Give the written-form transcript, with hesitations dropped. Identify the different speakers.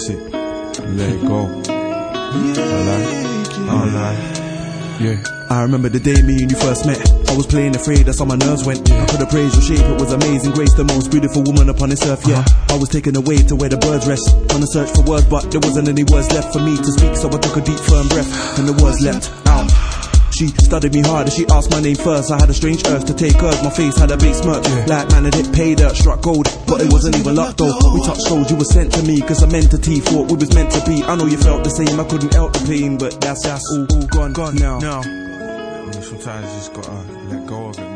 Speaker 1: That's it. Let it go. Yeah.
Speaker 2: I remember the day me and you first met. I was playing afraid, that's how my nerves went. I could have praised your shape, it was amazing grace, the most beautiful woman upon this earth, yeah. I was taken away to where the birds rest, on a search for words, but there wasn't any words left for me to speak, so I took a deep firm breath, and the words leapt out. She studied me hard and she asked my name first. I had a strange urge to take hers, my face had a big smirk, like man had hit pay dirt, struck gold, but it wasn't even luck though. We touched souls, you were sent to me, cause I'm entity, thought we was meant to be. I know you felt the same, I couldn't help the pain, but that's all gone now.
Speaker 1: Sometimes you just gotta let go of it.